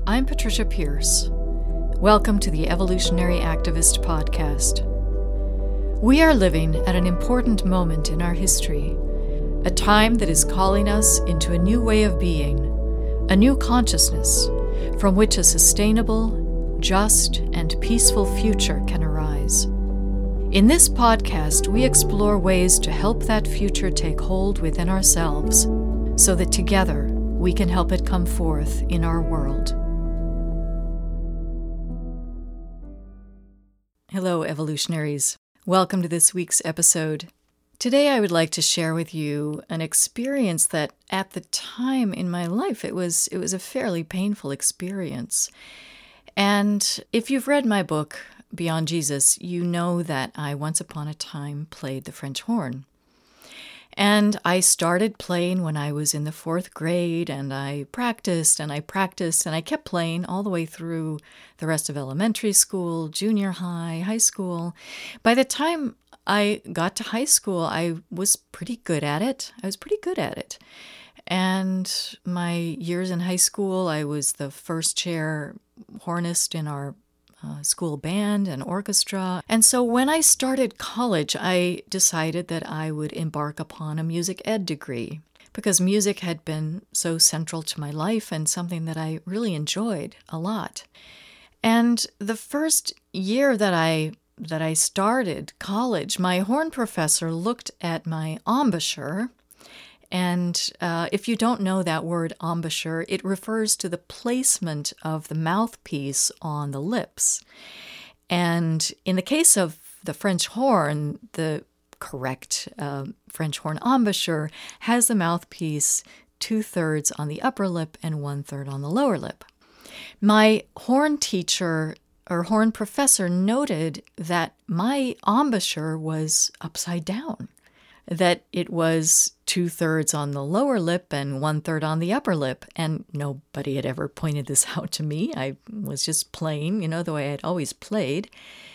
I'm Patricia Pierce. Welcome to the Evolutionary Activist Podcast. We are living at an important moment in our history, a time that is calling us into a new way of being, a new consciousness from which a sustainable, just, and peaceful future can arise. In this podcast, we explore ways to help that future take hold within ourselves so that together we can help it come forth in our world. Hello, evolutionaries. Welcome to this week's episode. Today I would like to share with you an experience that at the time in my life, it was a fairly painful experience. And if you've read my book, Beyond Jesus, you know that I once upon a time played the French horn. And I started playing when I was in the 4th grade, and I practiced, and I kept playing all the way through the rest of elementary school, junior high, high school. By the time I got to high school, I was pretty good at it. And my years in high school, I was the first chair hornist in our school band and orchestra. And so when I started college, I decided that I would embark upon a music ed degree because music had been so central to my life and something that I really enjoyed a lot. And the first year that I started college, my horn professor looked at my embouchure. And if you don't know that word embouchure, it refers to the placement of the mouthpiece on the lips. And in the case of the French horn, the correct French horn embouchure has the mouthpiece 2/3 on the upper lip and 1/3 on the lower lip. My horn teacher or horn professor noted that my embouchure was upside down, that it was 2/3 on the lower lip and 1/3 on the upper lip. And nobody had ever pointed this out to me. I was just playing, the way I had always played.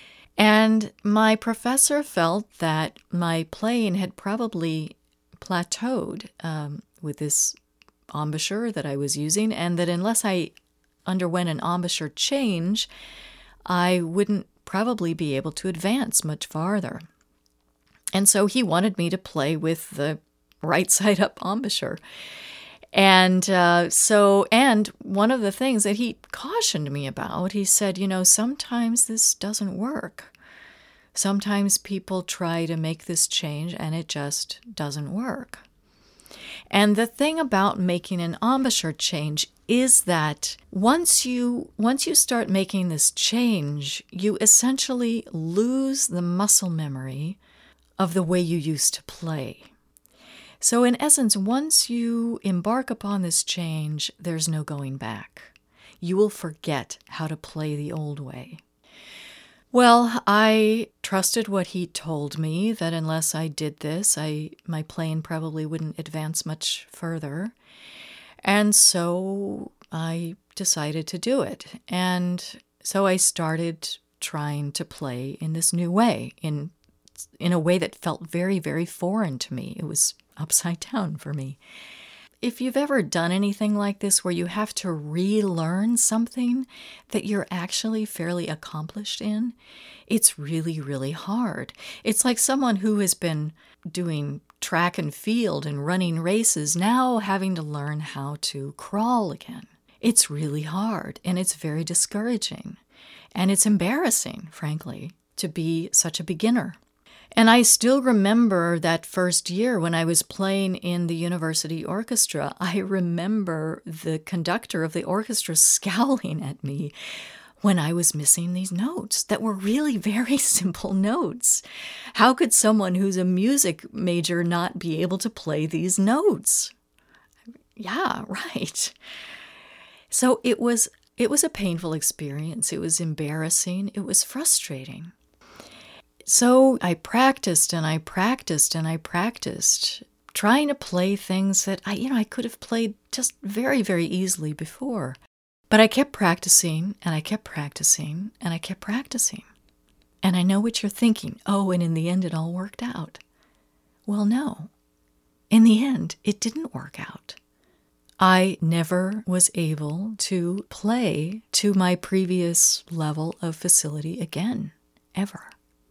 And my professor felt that my playing had probably plateaued with this embouchure that I was using, and that unless I underwent an embouchure change, I wouldn't probably be able to advance much farther. And so he wanted me to play with the right side up embouchure. And and one of the things that he cautioned me about, he said, sometimes this doesn't work. Sometimes people try to make this change and it just doesn't work. And the thing about making an embouchure change is that once you start making this change, you essentially lose the muscle memory of the way you used to play. So in essence, once you embark upon this change, there's no going back. You will forget how to play the old way. Well, I trusted what he told me, that unless I did this, my playing probably wouldn't advance much further. And so I decided to do it. And so I started trying to play in this new way, in a way that felt very, very foreign to me. It was upside down for me. If you've ever done anything like this where you have to relearn something that you're actually fairly accomplished in, it's really, really hard. It's like someone who has been doing track and field and running races now having to learn how to crawl again. It's really hard, and it's very discouraging. And it's embarrassing, frankly, to be such a beginner. And I still remember that first year when I was playing in the university orchestra. I remember the conductor of the orchestra scowling at me when I was missing these notes that were really very simple notes. How could someone who's a music major not be able to play these notes? Yeah, right. So it was a painful experience. It was embarrassing. It was frustrating. So I practiced and I practiced and I practiced, trying to play things that I could have played just very, very easily before. But I kept practicing and I kept practicing and I kept practicing. And I know what you're thinking. Oh, and in the end it all worked out. Well, no. In the end, it didn't work out. I never was able to play to my previous level of facility again, ever.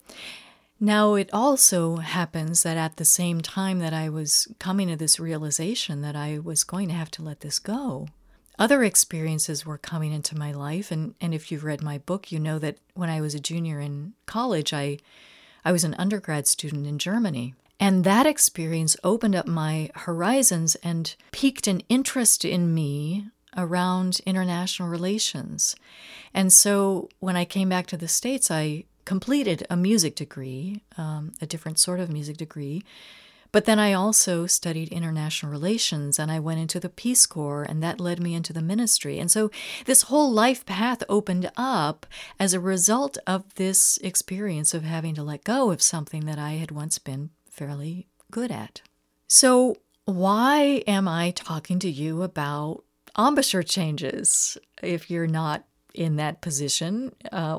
Now, it also happens that at the same time that I was coming to this realization that I was going to have to let this go, other experiences were coming into my life. And if you've read my book, you know that when I was a junior in college, I was an undergrad student in Germany. And that experience opened up my horizons and piqued an interest in me around international relations. And so when I came back to the States, I completed a music degree, a different sort of music degree. But then I also studied international relations, and I went into the Peace Corps, and that led me into the ministry. And so this whole life path opened up as a result of this experience of having to let go of something that I had once been fairly good at. So why am I talking to you about embouchure changes if you're not in that position?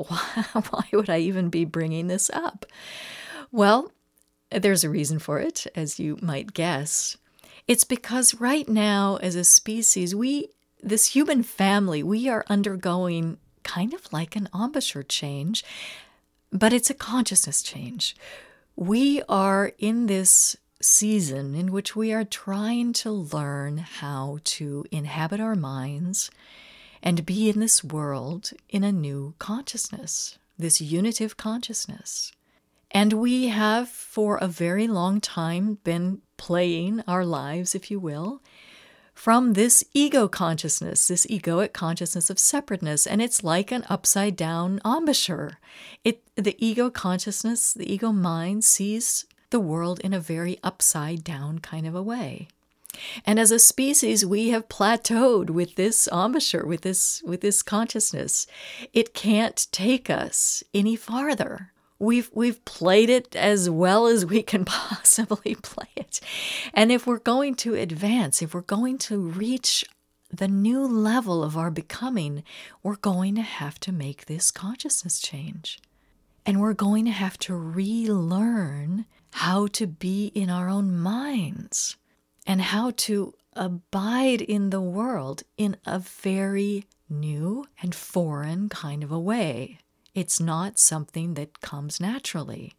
Why would I even be bringing this up? Well, there's a reason for it, as you might guess. It's because right now, as a species, this human family, we are undergoing kind of like an embouchure change, but it's a consciousness change. We are in this season in which we are trying to learn how to inhabit our minds and be in this world in a new consciousness, this unitive consciousness. And we have for a very long time been playing our lives, if you will, from this ego consciousness, this egoic consciousness of separateness. And it's like an upside down embouchure. The ego consciousness, the ego mind sees the world in a very upside down kind of a way. And as a species, we have plateaued with this embouchure, with this consciousness. It can't take us any farther. We've played it as well as we can possibly play it. And if we're going to advance, if we're going to reach the new level of our becoming, we're going to have to make this consciousness change. And we're going to have to relearn how to be in our own minds and how to abide in the world in a very new and foreign kind of a way. It's not something that comes naturally,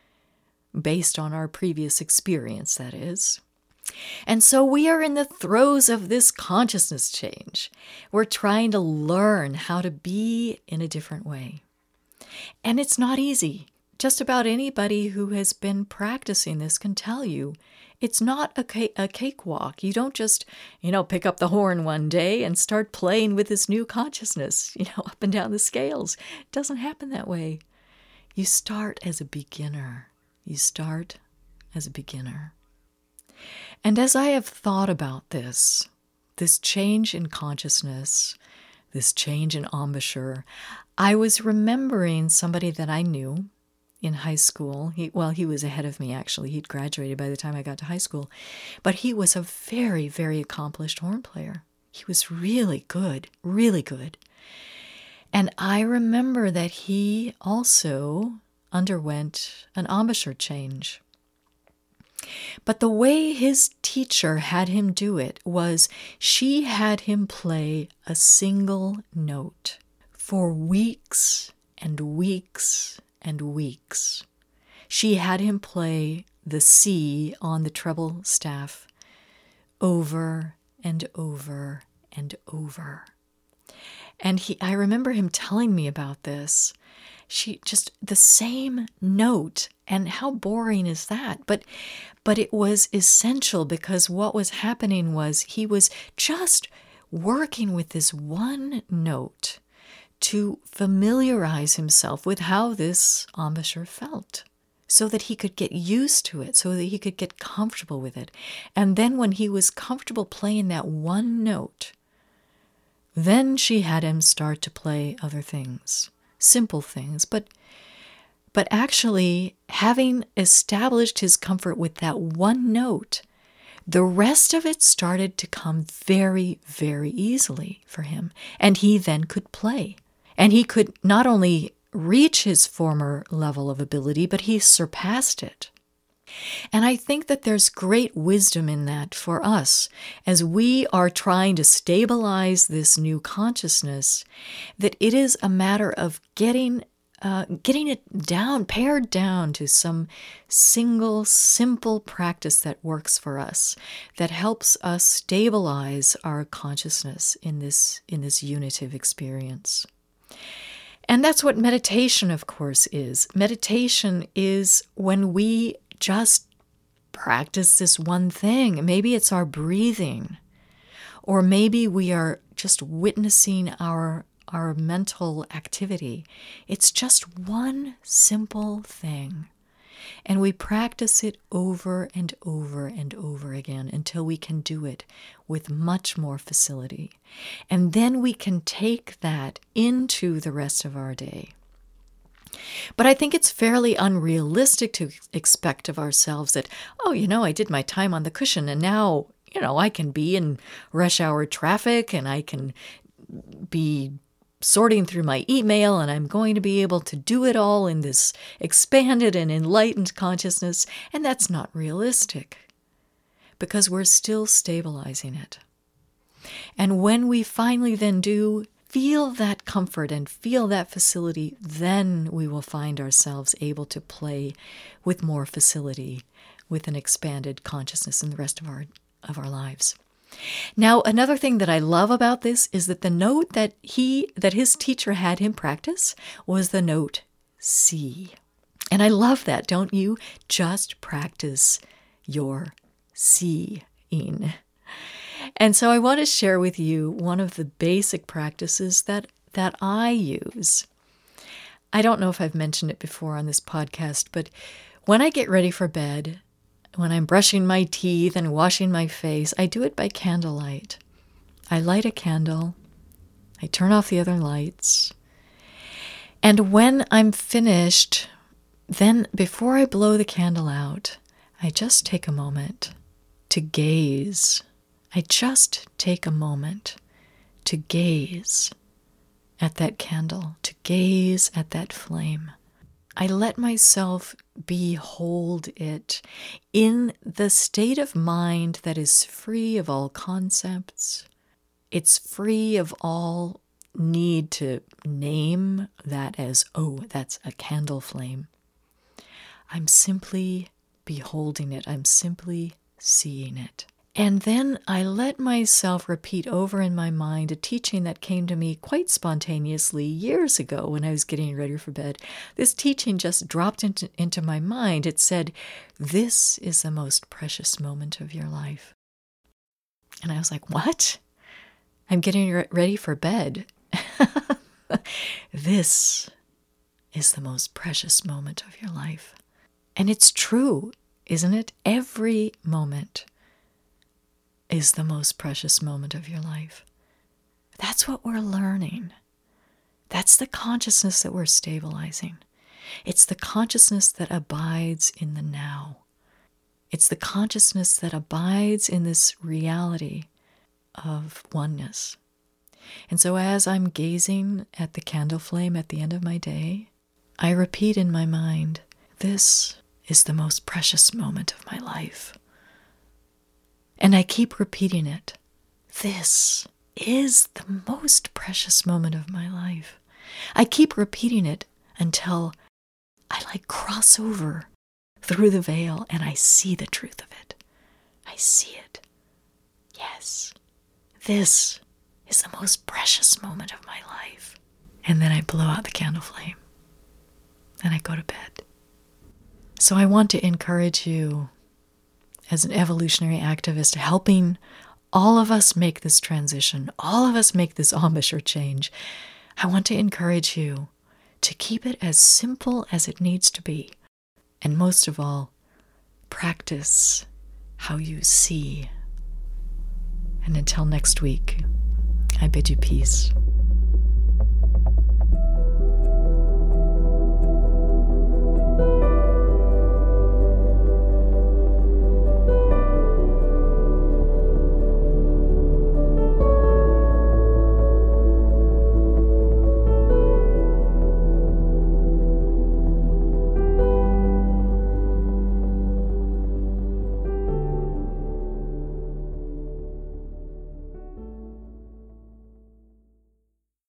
based on our previous experience, that is. And so we are in the throes of this consciousness change. We're trying to learn how to be in a different way. And it's not easy. Just about anybody who has been practicing this can tell you it's not a cakewalk. You don't just, pick up the horn one day and start playing with this new consciousness, up and down the scales. It doesn't happen that way. You start as a beginner. And as I have thought about this change in consciousness, this change in embouchure, I was remembering somebody that I knew in high school. He was ahead of me, actually. He'd graduated by the time I got to high school. But he was a very, very accomplished horn player. He was really good, really good. And I remember that he also underwent an embouchure change. But the way his teacher had him do it was she had him play a single note for weeks and weeks and weeks. She had him play the C on the treble staff over and over and over. And I remember him telling me about this. She just, the same note, and how boring is that? But it was essential, because what was happening was he was just working with this one note to familiarize himself with how this embouchure felt, so that he could get used to it, so that he could get comfortable with it. And then when he was comfortable playing that one note, then she had him start to play other things, simple things. But actually, having established his comfort with that one note, the rest of it started to come very, very easily for him. And he then could play. And he could not only reach his former level of ability, but he surpassed it. And I think that there's great wisdom in that for us as we are trying to stabilize this new consciousness, that it is a matter of getting it down, pared down to some single, simple practice that works for us, that helps us stabilize our consciousness in this unitive experience. And that's what meditation, of course, is. Meditation is when we just practice this one thing. Maybe it's our breathing, or maybe we are just witnessing our mental activity. It's just one simple thing. And we practice it over and over and over again until we can do it with much more facility. And then we can take that into the rest of our day. But I think it's fairly unrealistic to expect of ourselves that, I did my time on the cushion and now, I can be in rush hour traffic and I can be sorting through my email and I'm going to be able to do it all in this expanded and enlightened consciousness. And that's not realistic because we're still stabilizing it. And when we finally then do feel that comfort and feel that facility, then we will find ourselves able to play with more facility, with an expanded consciousness in the rest of our lives. Now, another thing that I love about this is that the note that his teacher had him practice was the note C. And I love that, don't you? Just practice your seeing. And so I want to share with you one of the basic practices that I use. I don't know if I've mentioned it before on this podcast, but when I get ready for bed, when I'm brushing my teeth and washing my face, I do it by candlelight. I light a candle. I turn off the other lights. And when I'm finished, then before I blow the candle out, I just take a moment to gaze. I just take a moment to gaze at that candle, to gaze at that flame. I let myself behold it in the state of mind that is free of all concepts. It's free of all need to name that as, that's a candle flame. I'm simply beholding it. I'm simply seeing it. And then I let myself repeat over in my mind a teaching that came to me quite spontaneously years ago when I was getting ready for bed. This teaching just dropped into my mind. It said, "This is the most precious moment of your life." And I was like, what? I'm getting ready for bed. This is the most precious moment of your life. And it's true, isn't it? Every moment is the most precious moment of your life. That's what we're learning. That's the consciousness that we're stabilizing. It's the consciousness that abides in the now. It's the consciousness that abides in this reality of oneness. And so as I'm gazing at the candle flame at the end of my day, I repeat in my mind, this is the most precious moment of my life. And I keep repeating it. This is the most precious moment of my life. I keep repeating it until I cross over through the veil and I see the truth of it. I see it. Yes, this is the most precious moment of my life. And then I blow out the candle flame and I go to bed. So I want to encourage you as an evolutionary activist, helping all of us make this transition, all of us make this embouchure change. I want to encourage you to keep it as simple as it needs to be. And most of all, practice how you see. And until next week, I bid you peace.